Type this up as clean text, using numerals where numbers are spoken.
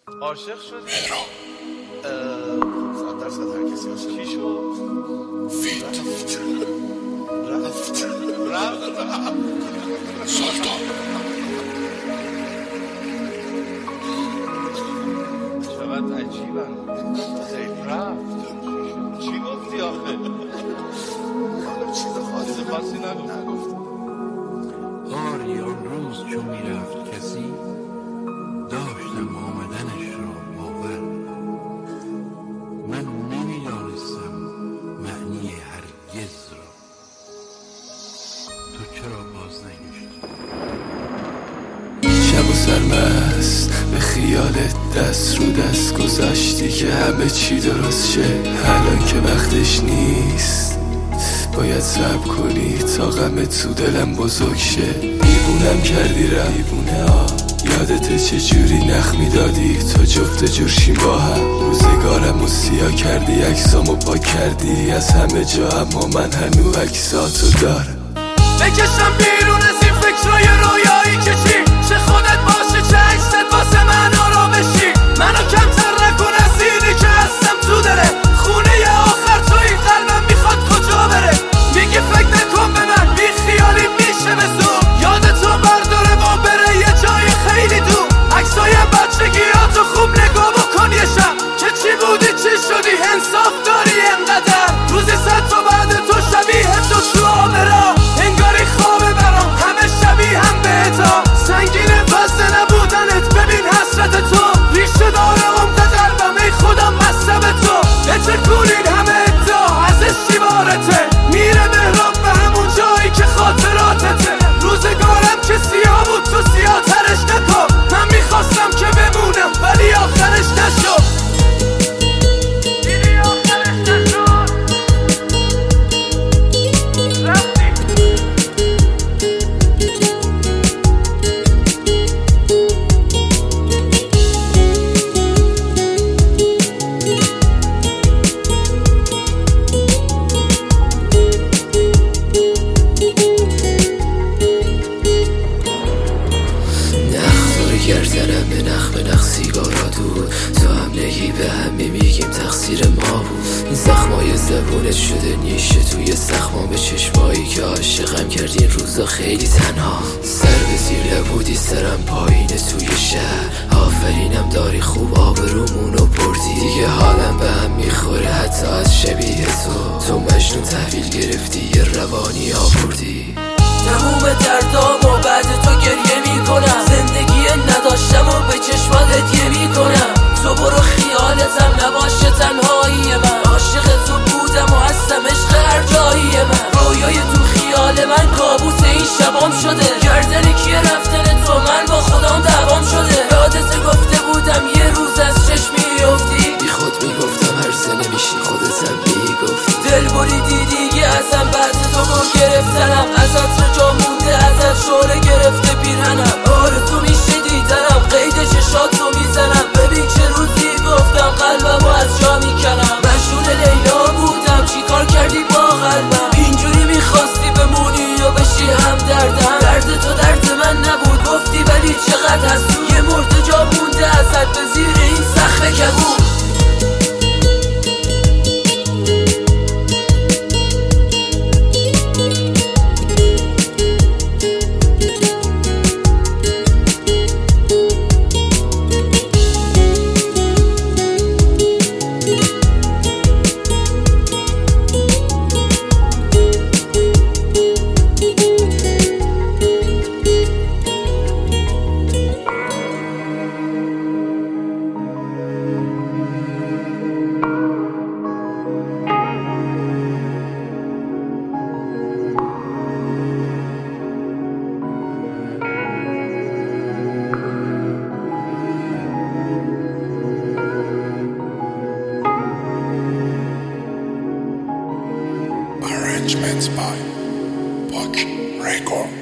عاشق شدی؟ مهران 100% هر کسی عاشق چی شد؟ فیت رفت سلطان چقدر عجیبن خیلی رفت چی گفتی آخه؟ چیز خاصی نگفت. آری آن روز چون میرفت کسی داشتم آمدنش را باور. من نمیدانستم معنی هرگز را. تو چرا باز نگشتی؟ شب و سرمست به خیالت دست رو دست گذاشتی که همه چی درست شه. الان که وقتش نیست باید صبر کنی تا غمت تو دلم بزرگ شه. دیوونم کردی دیوونه ها، یادت چجوری نخ میدادی تو جفت جوشیم با هم. روزگارم و سیاه کردی عکسامو پاک کردی از همه جا، اما من هنو عکساتو دارم. بکشم بیرون از این فکرای رویایی که چی چه خودت باشه چه عکست واسه من آرامشی. منو کمتر نکن از اینی که هستم تو دله خونه آخر تو این قلبم میخواد کجا بره. میگی فکر نکن به من بی خیالی میشه به زور یادتو برداره و بره یه جای خیلی دور. عکسای بچگیاتو خوب نگاه بکن یه شب که چی بودی چی شدی انصاف داری انقدر. روزی صد تا بعد تو شبیه تو آبرا انگاری خوابه برام همه شبیه هم بهتا. سنگینه وزن نبودنت ببین حسرت تو ریشه داره عمق قلبم ای خدا مصب تو. بتکونین همه ادعا ازش شیوارته میره مهراب به همون جایی که خاطراتته. روزگارم که سیاه بود تو سیاه ترش نکن. من میخواستم که بمونم ولی آخرش نشد. گردنم به نخ سیگارا دود تو هم نگی به هم میگیم تقصیر ما بود. این زخمای زبونت شده نیشه توی زخمام به چشمایی که عاشقم کردی این روزا خیلی تنها. سر به زیر نبودی سرم پایینه توی شهر. آفرینم داری خوب آبرومونو بردی دیگه حالم به هم میخوره حتی از شبیه تو مجنون تحویل گرفتی یه روانی آوردی. تموم دردامو بعد تو گریه میکنم. زندگی نداشتم و به چشمات هدیه میکنم. تو برو خیالتم نباشه تنهایی من. عاشق تو بودم و هستم عشق هر جایی من. رویای تو خیال من کابوس این شبام شده. گردن کیه رفتن تو من با خودم دوام شده. یادت گفته بودم یه روز از چشم میافتی. بی خود میگفتم هر سه نمیشی خودتم میگفتی. دل بریدی دیگه ازم بعد تو رو گرفتنم. ازت جا مونده ازت شوره گرفته پیرهنم. آرزو میشه دیدنم قید چشاتو میزنم. ببین چه روزی گفتم قلبمو از جا میکنم. مشغول لیلا بودم چی کار کردی با قلبم. اینجوری میخواستی بمونی یا بشی هم دردم. درد تو درد من نبود گفتی ولی چقدر حسود. یه مرده جا مونده ازت به زیر این سقف کبود. Arrangements by Buck Record.